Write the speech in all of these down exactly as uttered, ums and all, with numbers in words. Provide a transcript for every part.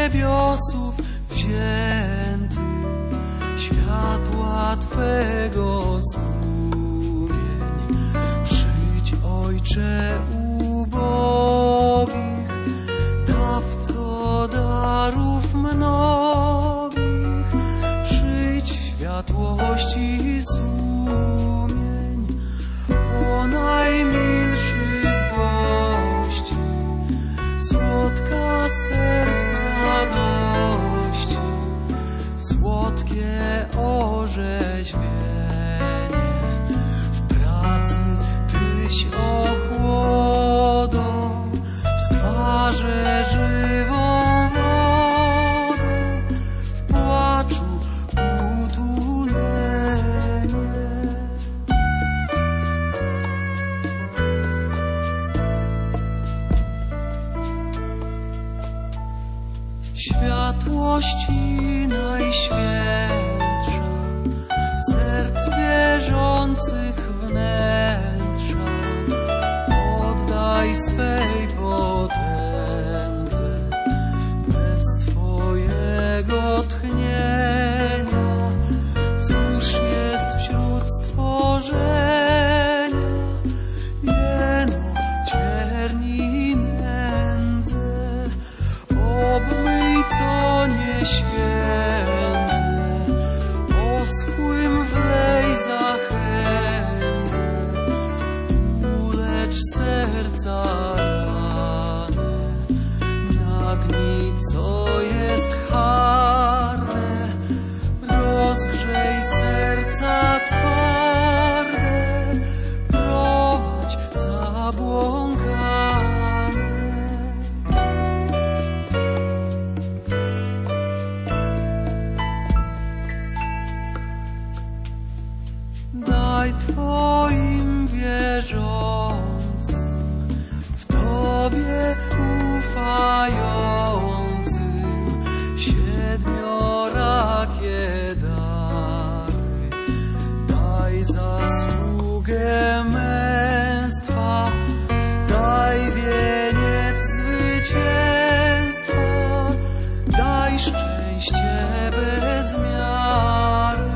niebiosów wzięty, światła Twego strumień. Przyjdź, Ojcze ubogich, dawco darów mnogich, przyjdź, światłości sumień, o najmilszy z gości, słodka serca radości, słodkie orzeźwienie. W pracy Tyś ochłodą, w skwarze żywą wodą, w płaczu utulenie. Światłości najświętsza, serc wierzących wnętrza, oddaj swej potędze, bez Twojego tchnienia. Cóż jest wśród stworzenia, jeno cierni nędzę, obmyj co nieświęte, oschłym wlej zachętę, ulecz serca rane, nagnij co jest harde, rozgrzej serca twarde, prowadź zabłąkane. Daj Twoim wierzącym, w Tobie ufającym, siedmiorakie dary. Daj zasługę męstwa, daj wieniec zwycięstwa, daj szczęście bez miary.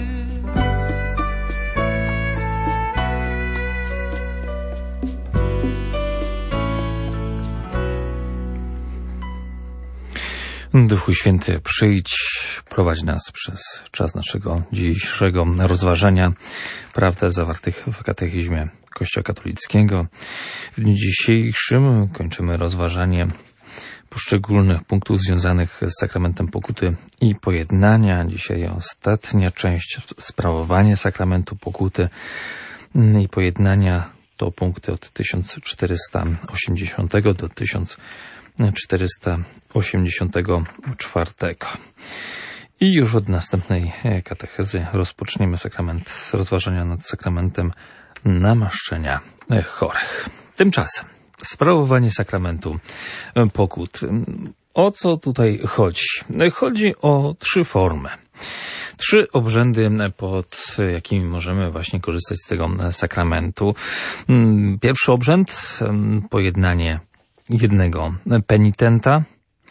Duchu Święty, przyjdź, prowadź nas przez czas naszego dzisiejszego rozważania prawd zawartych w katechizmie Kościoła katolickiego. W dniu dzisiejszym kończymy rozważanie poszczególnych punktów związanych z sakramentem pokuty i pojednania. Dzisiaj ostatnia część, sprawowanie sakramentu pokuty i pojednania, to punkty od tysiąc czterysta osiemdziesiątego do tysiąc czterysta osiemdziesiątego czwartego. I już od następnej katechezy rozpoczniemy sakrament, rozważania nad sakramentem namaszczenia chorych. Tymczasem sprawowanie sakramentu pokut. O co tutaj chodzi? Chodzi o trzy formy. Trzy obrzędy, pod jakimi możemy właśnie korzystać z tego sakramentu. Pierwszy obrzęd, pojednanie jednego penitenta.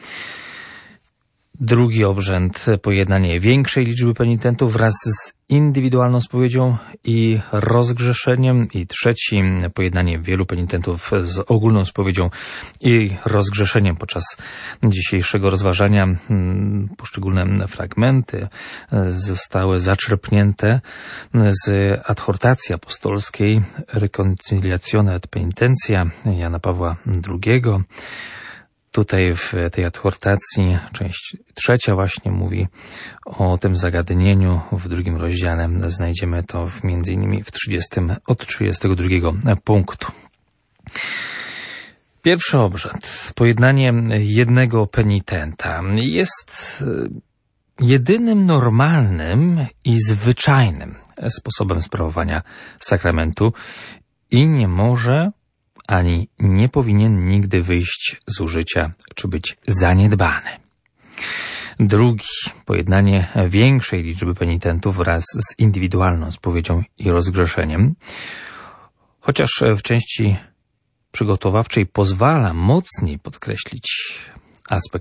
Drugi obrzęd, pojednanie większej liczby penitentów wraz z indywidualną spowiedzią i rozgrzeszeniem. I trzeci, pojednanie wielu penitentów z ogólną spowiedzią i rozgrzeszeniem. Podczas dzisiejszego rozważania poszczególne fragmenty zostały zaczerpnięte z adhortacji apostolskiej Reconciliatione et Penitentia Jana Pawła drugiego. Tutaj w tej adhortacji część trzecia właśnie mówi o tym zagadnieniu. W drugim rozdziale znajdziemy to w, między innymi w trzydziestym, od trzydziestego drugiego punktu. Pierwszy obrzęd, pojednanie jednego penitenta, jest jedynym normalnym i zwyczajnym sposobem sprawowania sakramentu i nie może ani nie powinien nigdy wyjść z użycia czy być zaniedbany. Drugi, pojednanie większej liczby penitentów wraz z indywidualną spowiedzią i rozgrzeszeniem, chociaż w części przygotowawczej pozwala mocniej podkreślić aspekty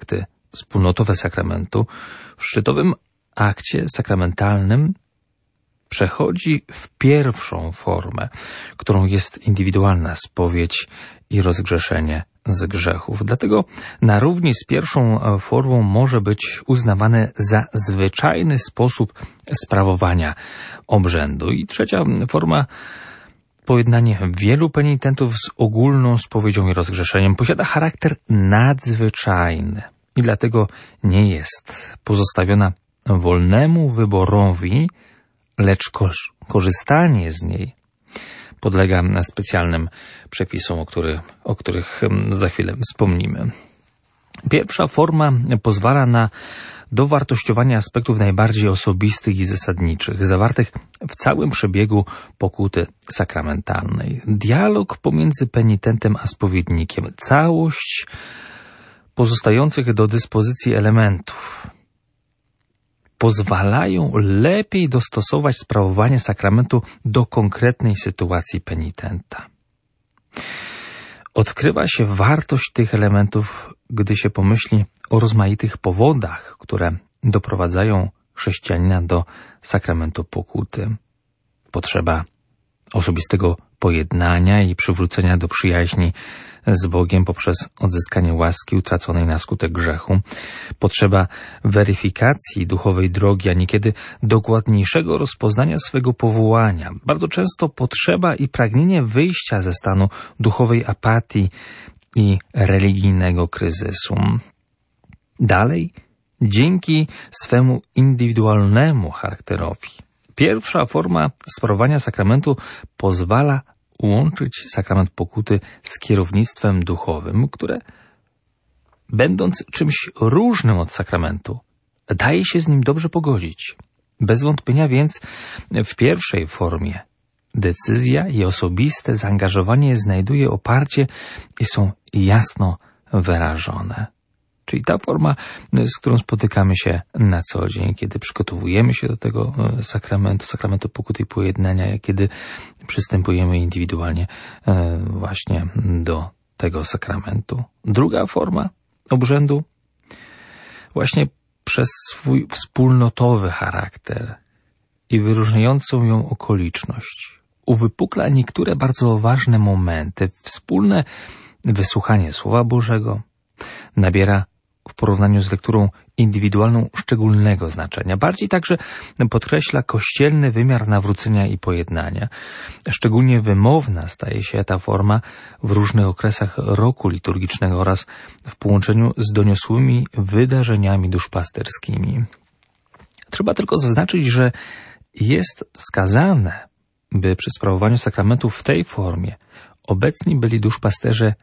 wspólnotowe sakramentu w szczytowym akcie sakramentalnym przechodzi w pierwszą formę, którą jest indywidualna spowiedź i rozgrzeszenie z grzechów. Dlatego na równi z pierwszą formą może być uznawane za zwyczajny sposób sprawowania obrzędu. I trzecia forma, pojednanie wielu penitentów z ogólną spowiedzią i rozgrzeszeniem, posiada charakter nadzwyczajny i dlatego nie jest pozostawiona wolnemu wyborowi, lecz korzystanie z niej podlega specjalnym przepisom, o, który, o których za chwilę wspomnimy. Pierwsza forma pozwala na dowartościowanie aspektów najbardziej osobistych i zasadniczych, zawartych w całym przebiegu pokuty sakramentalnej. Dialog pomiędzy penitentem a spowiednikiem, całość pozostających do dyspozycji elementów pozwalają lepiej dostosować sprawowanie sakramentu do konkretnej sytuacji penitenta. Odkrywa się wartość tych elementów, gdy się pomyśli o rozmaitych powodach, które doprowadzają chrześcijanina do sakramentu pokuty. Potrzeba osobistego pojednania i przywrócenia do przyjaźni z Bogiem poprzez odzyskanie łaski utraconej na skutek grzechu. Potrzeba weryfikacji duchowej drogi, a niekiedy dokładniejszego rozpoznania swego powołania. Bardzo często potrzeba i pragnienie wyjścia ze stanu duchowej apatii i religijnego kryzysu. Dalej, dzięki swemu indywidualnemu charakterowi, pierwsza forma sprawowania sakramentu pozwala łączyć sakrament pokuty z kierownictwem duchowym, które, będąc czymś różnym od sakramentu, daje się z nim dobrze pogodzić. Bez wątpienia więc w pierwszej formie decyzja i osobiste zaangażowanie znajduje oparcie i są jasno wyrażone. Czyli ta forma, z którą spotykamy się na co dzień, kiedy przygotowujemy się do tego sakramentu, sakramentu pokuty i pojednania, kiedy przystępujemy indywidualnie właśnie do tego sakramentu. Druga forma obrzędu właśnie przez swój wspólnotowy charakter i wyróżniającą ją okoliczność uwypukla niektóre bardzo ważne momenty. Wspólne wysłuchanie Słowa Bożego nabiera w porównaniu z lekturą indywidualną szczególnego znaczenia. Bardziej także podkreśla kościelny wymiar nawrócenia i pojednania. Szczególnie wymowna staje się ta forma w różnych okresach roku liturgicznego oraz w połączeniu z doniosłymi wydarzeniami duszpasterskimi. Trzeba tylko zaznaczyć, że jest wskazane, by przy sprawowaniu sakramentów w tej formie obecni byli duszpasterze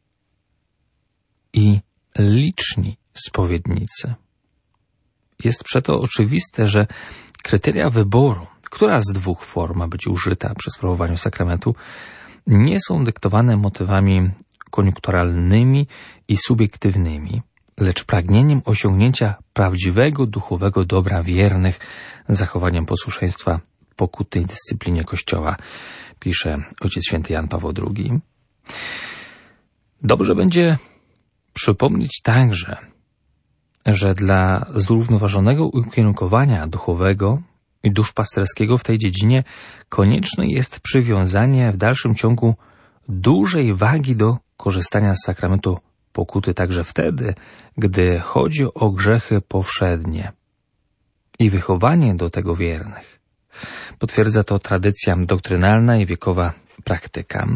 i liczni spowiednicy. Jest przeto oczywiste, że kryteria wyboru, która z dwóch form ma być użyta przy sprawowaniu sakramentu, nie są dyktowane motywami koniunkturalnymi i subiektywnymi, lecz pragnieniem osiągnięcia prawdziwego duchowego dobra wiernych zachowaniem posłuszeństwa pokuty i dyscyplinie Kościoła, pisze Ojciec Święty Jan Paweł drugi. Dobrze będzie przypomnieć także, że dla zrównoważonego ukierunkowania duchowego i duszpasterskiego w tej dziedzinie konieczne jest przywiązanie w dalszym ciągu dużej wagi do korzystania z sakramentu pokuty także wtedy, gdy chodzi o grzechy powszednie i wychowanie do tego wiernych. Potwierdza to tradycja doktrynalna i wiekowa praktyka.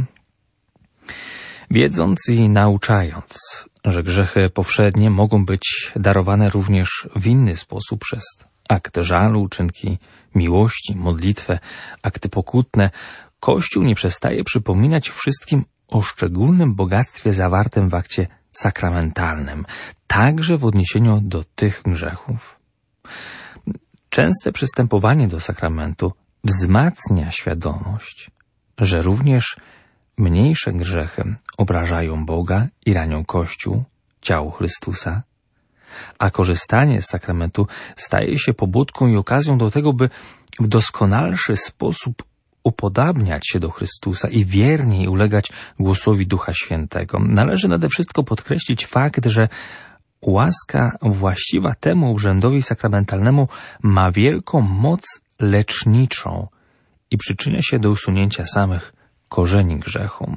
Wiedząc i nauczając, że grzechy powszednie mogą być darowane również w inny sposób przez akt żalu, uczynki miłości, modlitwę, akty pokutne, Kościół nie przestaje przypominać wszystkim o szczególnym bogactwie zawartym w akcie sakramentalnym, także w odniesieniu do tych grzechów. Częste przystępowanie do sakramentu wzmacnia świadomość, że również mniejsze grzechy obrażają Boga i ranią Kościół, ciało Chrystusa, a korzystanie z sakramentu staje się pobudką i okazją do tego, by w doskonalszy sposób upodabniać się do Chrystusa i wierniej ulegać głosowi Ducha Świętego. Należy nade wszystko podkreślić fakt, że łaska właściwa temu urzędowi sakramentalnemu ma wielką moc leczniczą i przyczynia się do usunięcia samych korzeni grzechu.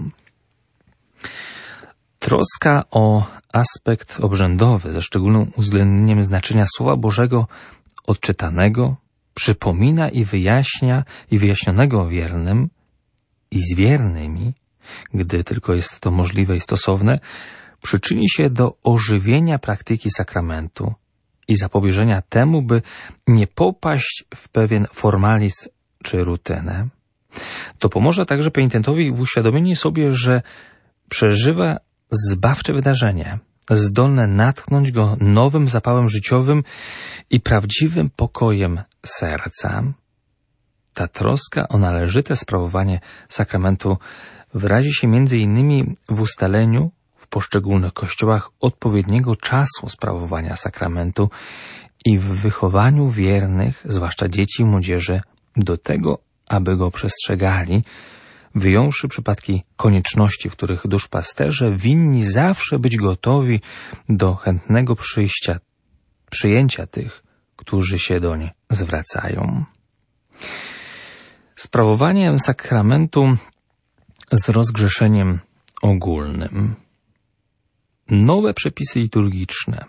Troska o aspekt obrzędowy ze szczególnym uwzględnieniem znaczenia Słowa Bożego odczytanego przypomina i wyjaśnia i wyjaśnionego wiernym i z wiernymi, gdy tylko jest to możliwe i stosowne, przyczyni się do ożywienia praktyki sakramentu i zapobieżenia temu, by nie popaść w pewien formalizm czy rutynę. To pomoże także penitentowi w uświadomieniu sobie, że przeżywa zbawcze wydarzenie, zdolne natchnąć go nowym zapałem życiowym i prawdziwym pokojem serca. Ta troska o należyte sprawowanie sakramentu wyrazi się między innymi w ustaleniu w poszczególnych kościołach odpowiedniego czasu sprawowania sakramentu i w wychowaniu wiernych, zwłaszcza dzieci i młodzieży, do tego, aby go przestrzegali, wyjąwszy przypadki konieczności, w których duszpasterze winni zawsze być gotowi do chętnego przyjścia, przyjęcia tych, którzy się doń zwracają. Sprawowanie sakramentu z rozgrzeszeniem ogólnym. Nowe przepisy liturgiczne,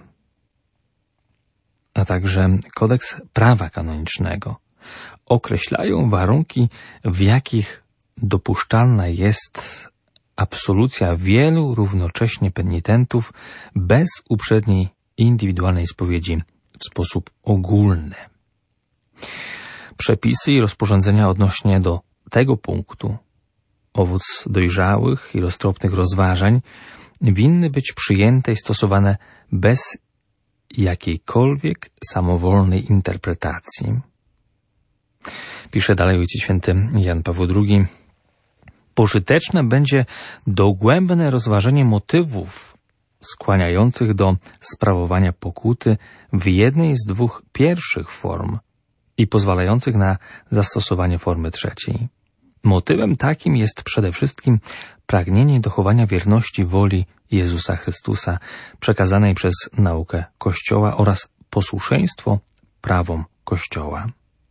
a także kodeks prawa kanonicznego określają warunki, w jakich dopuszczalna jest absolucja wielu równocześnie penitentów bez uprzedniej indywidualnej spowiedzi w sposób ogólny. Przepisy i rozporządzenia odnośnie do tego punktu, owoc dojrzałych i roztropnych rozważań, winny być przyjęte i stosowane bez jakiejkolwiek samowolnej interpretacji. Pisze dalej Ojciec Święty Jan Paweł drugi. Pożyteczne będzie dogłębne rozważenie motywów skłaniających do sprawowania pokuty w jednej z dwóch pierwszych form i pozwalających na zastosowanie formy trzeciej. Motywem takim jest przede wszystkim pragnienie dochowania wierności woli Jezusa Chrystusa przekazanej przez naukę Kościoła oraz posłuszeństwo prawom Kościoła.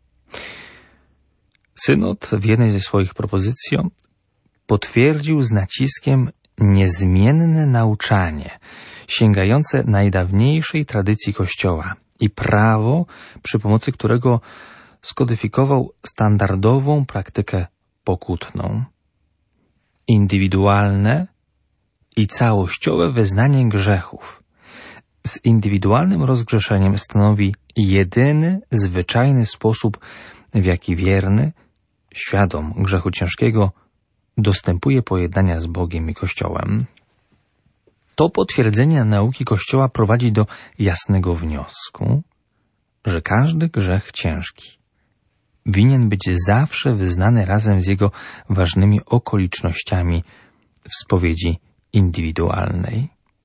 Synod w jednej ze swoich propozycji potwierdził z naciskiem niezmienne nauczanie sięgające najdawniejszej tradycji Kościoła i prawo, przy pomocy którego skodyfikował standardową praktykę pokutną. Indywidualne i całościowe wyznanie grzechów z indywidualnym rozgrzeszeniem stanowi jedyny, zwyczajny sposób, w jaki wierny, świadom grzechu ciężkiego, dostępuje pojednania z Bogiem i Kościołem. To potwierdzenie nauki Kościoła prowadzi do jasnego wniosku, że każdy grzech ciężki winien być zawsze wyznany razem z jego ważnymi okolicznościami w spowiedzi indywidualnej.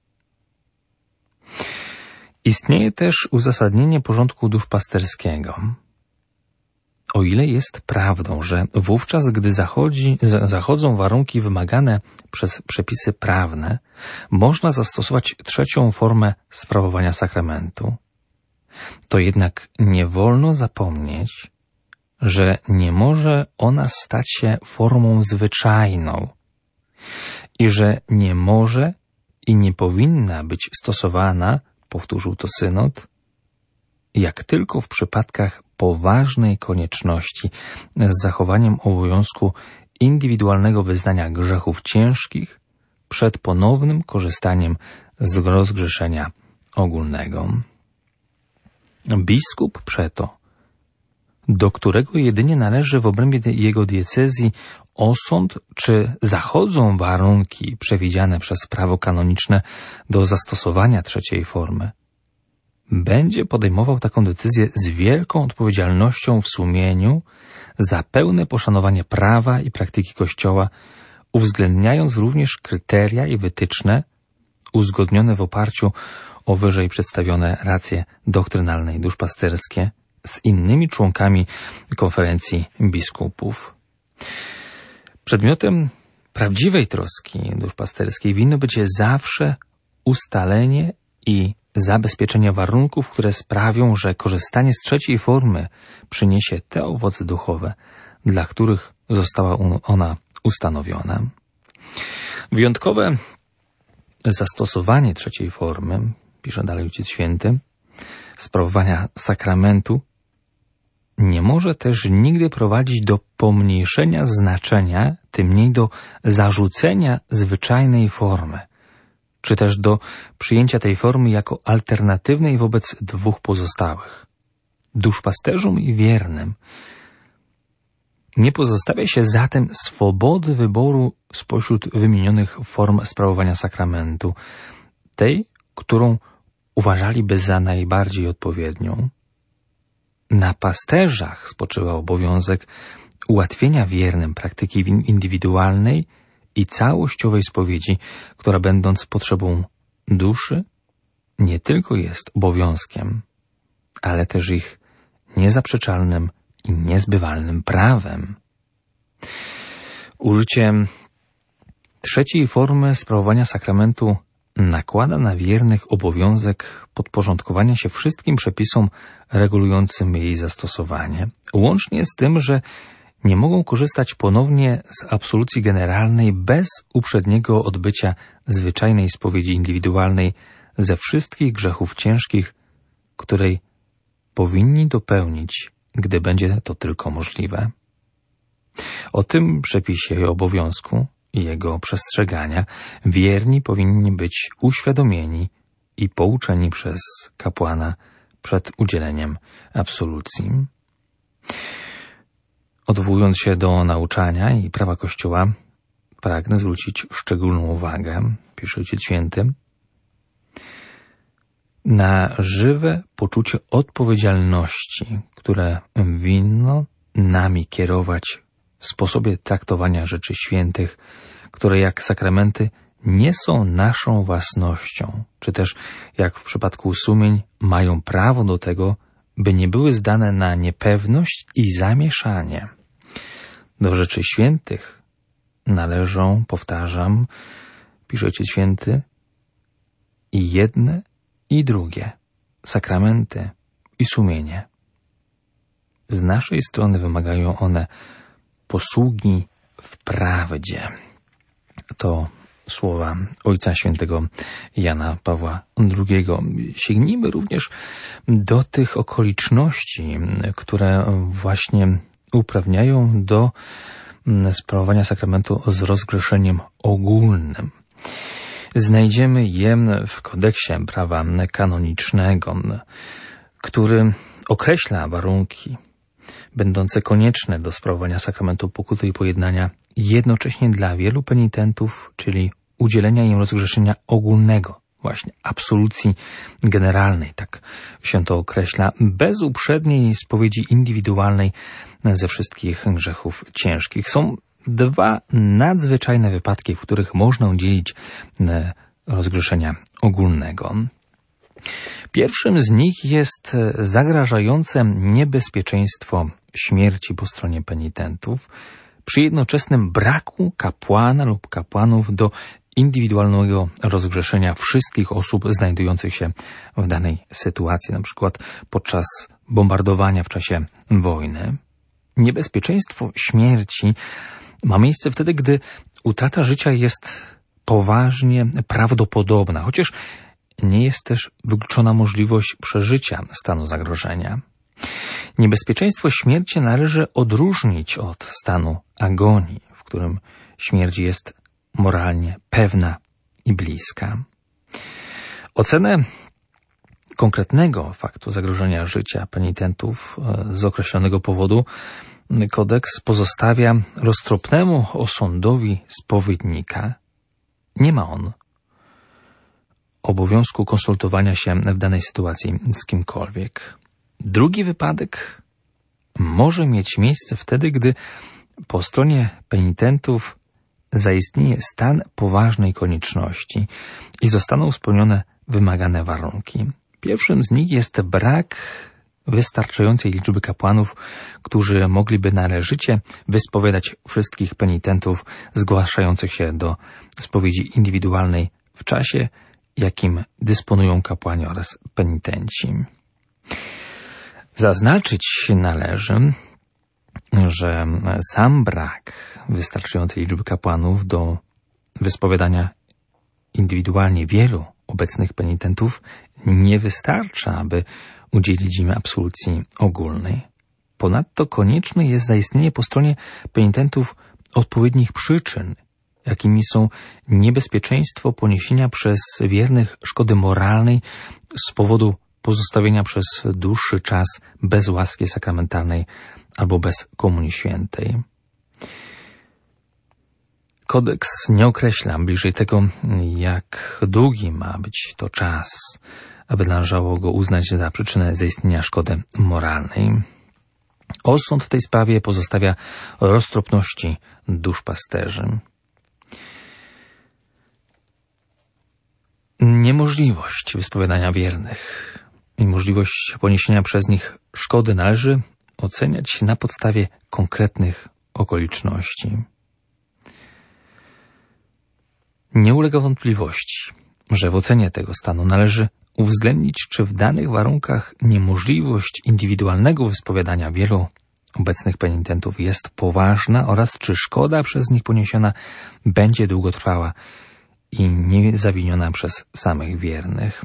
Istnieje też uzasadnienie porządku duszpasterskiego. O ile jest prawdą, że wówczas, gdy zachodzi, zachodzą warunki wymagane przez przepisy prawne, można zastosować trzecią formę sprawowania sakramentu, to jednak nie wolno zapomnieć, że nie może ona stać się formą zwyczajną i że nie może i nie powinna być stosowana, powtórzył to synod, jak tylko w przypadkach poważnej konieczności z zachowaniem obowiązku indywidualnego wyznania grzechów ciężkich przed ponownym korzystaniem z rozgrzeszenia ogólnego. Biskup przeto, do którego jedynie należy w obrębie jego diecezji osąd, czy zachodzą warunki przewidziane przez prawo kanoniczne do zastosowania trzeciej formy, będzie podejmował taką decyzję z wielką odpowiedzialnością w sumieniu za pełne poszanowanie prawa i praktyki Kościoła, uwzględniając również kryteria i wytyczne uzgodnione w oparciu o wyżej przedstawione racje doktrynalne i duszpasterskie z innymi członkami konferencji biskupów. Przedmiotem prawdziwej troski duszpasterskiej winno być zawsze ustalenie i zabezpieczenia warunków, które sprawią, że korzystanie z trzeciej formy przyniesie te owoce duchowe, dla których została ona ustanowiona. Wyjątkowe zastosowanie trzeciej formy, pisze dalej Ojciec Święty, sprawowania sakramentu, nie może też nigdy prowadzić do pomniejszenia znaczenia, tym mniej do zarzucenia zwyczajnej formy, czy też do przyjęcia tej formy jako alternatywnej wobec dwóch pozostałych. Duszpasterzom i wiernym nie pozostawia się zatem swobody wyboru spośród wymienionych form sprawowania sakramentu, tej, którą uważaliby za najbardziej odpowiednią. Na pasterzach spoczywa obowiązek ułatwienia wiernym praktyki indywidualnej i całościowej spowiedzi, która będąc potrzebą duszy, nie tylko jest obowiązkiem, ale też ich niezaprzeczalnym i niezbywalnym prawem. Użycie trzeciej formy sprawowania sakramentu nakłada na wiernych obowiązek podporządkowania się wszystkim przepisom regulującym jej zastosowanie, łącznie z tym, że nie mogą korzystać ponownie z absolucji generalnej bez uprzedniego odbycia zwyczajnej spowiedzi indywidualnej ze wszystkich grzechów ciężkich, której powinni dopełnić, gdy będzie to tylko możliwe. O tym przepisie i obowiązku i jego przestrzegania wierni powinni być uświadomieni i pouczeni przez kapłana przed udzieleniem absolucji. Odwołując się do nauczania i prawa Kościoła, pragnę zwrócić szczególną uwagę, pisze Ojciec Święty, na żywe poczucie odpowiedzialności, które winno nami kierować w sposobie traktowania rzeczy świętych, które jak sakramenty nie są naszą własnością, czy też jak w przypadku sumień mają prawo do tego, by nie były zdane na niepewność i zamieszanie. Do rzeczy świętych należą, powtarzam, pisze Ojciec Święty, i jedne, i drugie, sakramenty i sumienie. Z naszej strony wymagają one posługi w prawdzie. To słowa Ojca Świętego Jana Pawła drugiego. Sięgnijmy również do tych okoliczności, które właśnie uprawniają do sprawowania sakramentu z rozgrzeszeniem ogólnym. Znajdziemy je w kodeksie prawa kanonicznego, który określa warunki będące konieczne do sprawowania sakramentu pokuty i pojednania jednocześnie dla wielu penitentów, czyli udzielenia im rozgrzeszenia ogólnego, właśnie absolucji generalnej, tak się to określa, bez uprzedniej spowiedzi indywidualnej ze wszystkich grzechów ciężkich. Są dwa nadzwyczajne wypadki, w których można udzielić rozgrzeszenia ogólnego. Pierwszym z nich jest zagrażające niebezpieczeństwo śmierci po stronie penitentów przy jednoczesnym braku kapłana lub kapłanów do indywidualnego rozgrzeszenia wszystkich osób znajdujących się w danej sytuacji, na przykład podczas bombardowania w czasie wojny. Niebezpieczeństwo śmierci ma miejsce wtedy, gdy utrata życia jest poważnie prawdopodobna, chociaż nie jest też wykluczona możliwość przeżycia stanu zagrożenia. Niebezpieczeństwo śmierci należy odróżnić od stanu agonii, w którym śmierć jest moralnie pewna i bliska. Ocenę konkretnego faktu zagrożenia życia penitentów z określonego powodu kodeks pozostawia roztropnemu osądowi spowiednika. Nie ma on obowiązku konsultowania się w danej sytuacji z kimkolwiek. Drugi wypadek może mieć miejsce wtedy, gdy po stronie penitentów zaistnieje stan poważnej konieczności i zostaną spełnione wymagane warunki. Pierwszym z nich jest brak wystarczającej liczby kapłanów, którzy mogliby należycie wyspowiadać wszystkich penitentów zgłaszających się do spowiedzi indywidualnej w czasie jakim dysponują kapłani oraz penitenci. Zaznaczyć należy, że sam brak wystarczającej liczby kapłanów do wyspowiadania indywidualnie wielu obecnych penitentów nie wystarcza, aby udzielić im absolucji ogólnej. Ponadto konieczne jest zaistnienie po stronie penitentów odpowiednich przyczyn, jakimi są niebezpieczeństwo poniesienia przez wiernych szkody moralnej z powodu pozostawienia przez dłuższy czas bez łaski sakramentalnej albo bez Komunii Świętej. Kodeks nie określa bliżej tego, jak długi ma być to czas, aby należało go uznać za przyczynę zaistnienia szkody moralnej. Osąd w tej sprawie pozostawia roztropności duszpasterzy. Niemożliwość wyspowiadania wiernych i możliwość poniesienia przez nich szkody należy oceniać na podstawie konkretnych okoliczności. Nie ulega wątpliwości, że w ocenie tego stanu należy uwzględnić, czy w danych warunkach niemożliwość indywidualnego wyspowiadania wielu obecnych penitentów jest poważna oraz czy szkoda przez nich poniesiona będzie długotrwała i nie zawiniona przez samych wiernych.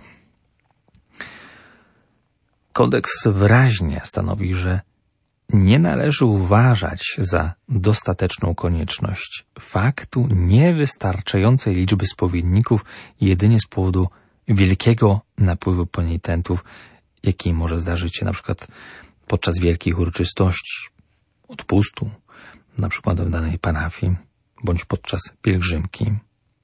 Kodeks wyraźnie stanowi, że nie należy uważać za dostateczną konieczność faktu niewystarczającej liczby spowiedników jedynie z powodu wielkiego napływu penitentów, jaki może zdarzyć się na przykład podczas wielkich uroczystości, odpustu, na przykład w danej parafii, bądź podczas pielgrzymki.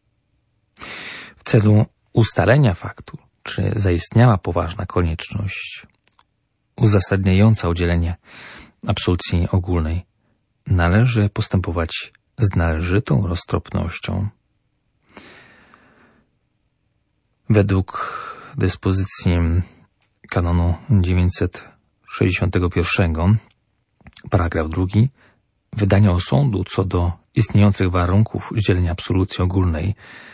W celu ustalenia faktu, czy zaistniała poważna konieczność uzasadniająca udzielenie absolucji ogólnej, należy postępować z należytą roztropnością. Według dyspozycji kanonu dziewięćset sześćdziesiątego pierwszego, paragraf drugi, wydanie osądu co do istniejących warunków udzielenia absolucji ogólnej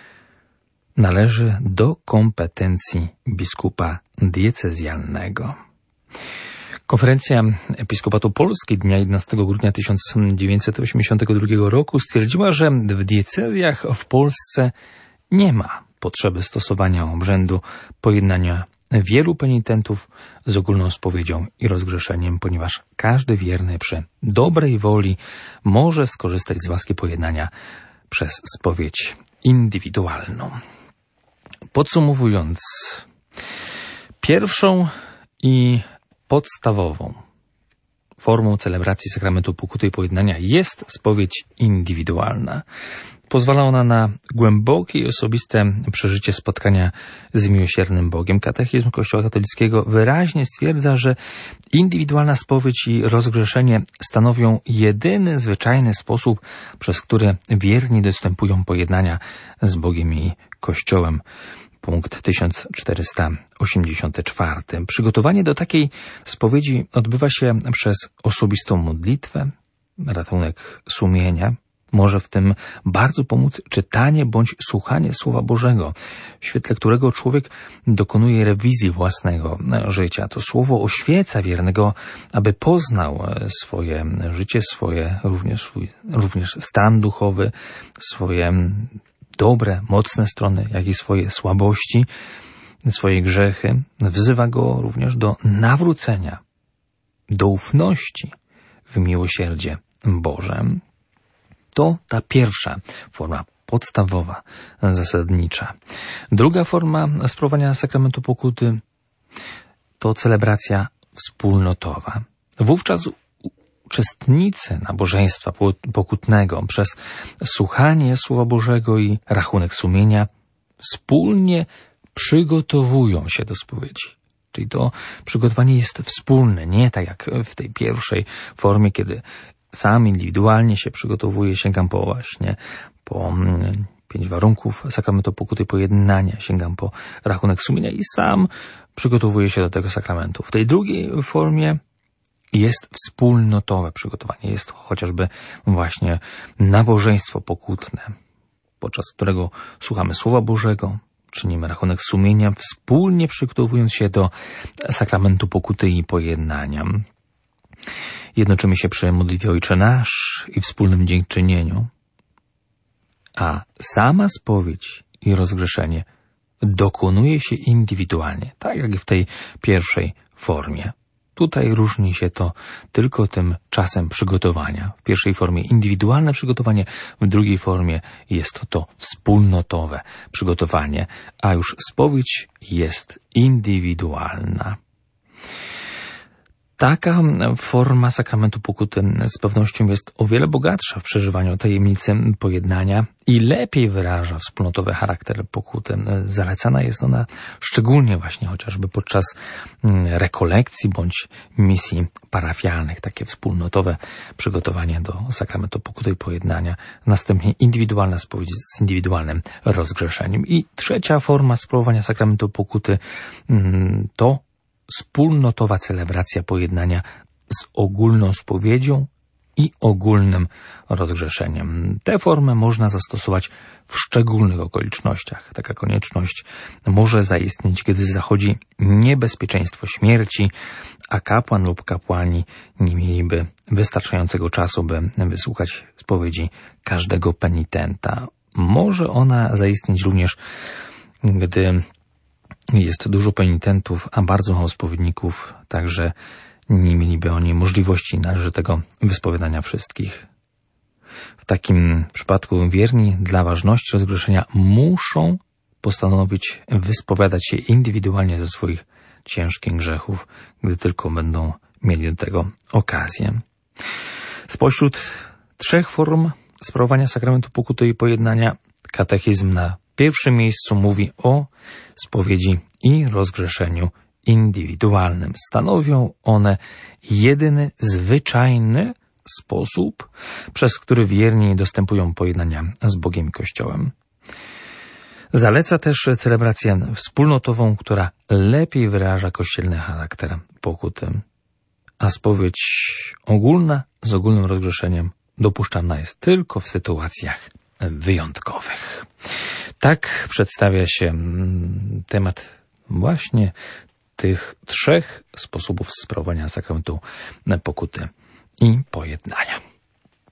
należy do kompetencji biskupa diecezjalnego. Konferencja Episkopatu Polski dnia jedenastego grudnia tysiąc dziewięćset osiemdziesiątego drugiego roku stwierdziła, że w diecezjach w Polsce nie ma potrzeby stosowania obrzędu pojednania wielu penitentów z ogólną spowiedzią i rozgrzeszeniem, ponieważ każdy wierny przy dobrej woli może skorzystać z łaski pojednania przez spowiedź indywidualną. Podsumowując, pierwszą i podstawową formą celebracji sakramentu pokuty i pojednania jest spowiedź indywidualna. Pozwala ona na głębokie i osobiste przeżycie spotkania z miłosiernym Bogiem. Katechizm Kościoła katolickiego wyraźnie stwierdza, że indywidualna spowiedź i rozgrzeszenie stanowią jedyny zwyczajny sposób, przez który wierni dostępują pojednania z Bogiem i Kościołem. Punkt tysiąc czterysta osiemdziesiąty czwarty. Przygotowanie do takiej spowiedzi odbywa się przez osobistą modlitwę, ratunek sumienia. Może w tym bardzo pomóc czytanie bądź słuchanie Słowa Bożego, w świetle którego człowiek dokonuje rewizji własnego życia. To Słowo oświeca wiernego, aby poznał swoje życie, swoje również, swój, również stan duchowy, swoje dobre, mocne strony, jak i swoje słabości, swoje grzechy. Wzywa go również do nawrócenia, do ufności w miłosierdzie Boże. To ta pierwsza forma podstawowa, zasadnicza. Druga forma sprawowania sakramentu pokuty to celebracja wspólnotowa. Wówczas uczestnicy nabożeństwa pokutnego przez słuchanie Słowa Bożego i rachunek sumienia wspólnie przygotowują się do spowiedzi. Czyli to przygotowanie jest wspólne, nie tak jak w tej pierwszej formie, kiedy sam indywidualnie się przygotowuje, sięgam po właśnie po pięć warunków sakramentu pokuty i pojednania, sięgam po rachunek sumienia i sam przygotowuję się do tego sakramentu. W tej drugiej formie jest wspólnotowe przygotowanie, jest chociażby właśnie nabożeństwo pokutne, podczas którego słuchamy Słowa Bożego, czynimy rachunek sumienia, wspólnie przygotowując się do sakramentu pokuty i pojednania. Jednoczymy się przy modlitwie Ojcze Nasz i wspólnym dziękczynieniu. A sama spowiedź i rozgrzeszenie dokonuje się indywidualnie, tak jak w tej pierwszej formie. Tutaj różni się to tylko tym czasem przygotowania. W pierwszej formie indywidualne przygotowanie, w drugiej formie jest to wspólnotowe przygotowanie, a już spowiedź jest indywidualna. Taka forma sakramentu pokuty z pewnością jest o wiele bogatsza w przeżywaniu tajemnicy pojednania i lepiej wyraża wspólnotowy charakter pokuty. Zalecana jest ona szczególnie właśnie chociażby podczas rekolekcji bądź misji parafialnych. Takie wspólnotowe przygotowanie do sakramentu pokuty i pojednania. Następnie indywidualna spowiedź z indywidualnym rozgrzeszeniem. I trzecia forma sprawowania sakramentu pokuty to wspólnotowa celebracja pojednania z ogólną spowiedzią i ogólnym rozgrzeszeniem. Tę formę można zastosować w szczególnych okolicznościach. Taka konieczność może zaistnieć, kiedy zachodzi niebezpieczeństwo śmierci, a kapłan lub kapłani nie mieliby wystarczającego czasu, by wysłuchać spowiedzi każdego penitenta. Może ona zaistnieć również, gdy jest dużo penitentów, a bardzo mało spowiedników, także nie mieliby oni możliwości należytego wyspowiadania wszystkich. W takim przypadku wierni dla ważności rozgrzeszenia muszą postanowić wyspowiadać się indywidualnie ze swoich ciężkich grzechów, gdy tylko będą mieli do tego okazję. Spośród trzech form sprawowania sakramentu pokuty i pojednania katechizm na pierwszym miejscu mówi o spowiedzi i rozgrzeszeniu indywidualnym. Stanowią one jedyny, zwyczajny sposób, przez który wierni dostępują pojednania z Bogiem i Kościołem. Zaleca też celebrację wspólnotową, która lepiej wyraża kościelny charakter pokuty. A spowiedź ogólna z ogólnym rozgrzeszeniem dopuszczalna jest tylko w sytuacjach wyjątkowych. Tak przedstawia się temat właśnie tych trzech sposobów sprawowania sakramentu pokuty i pojednania.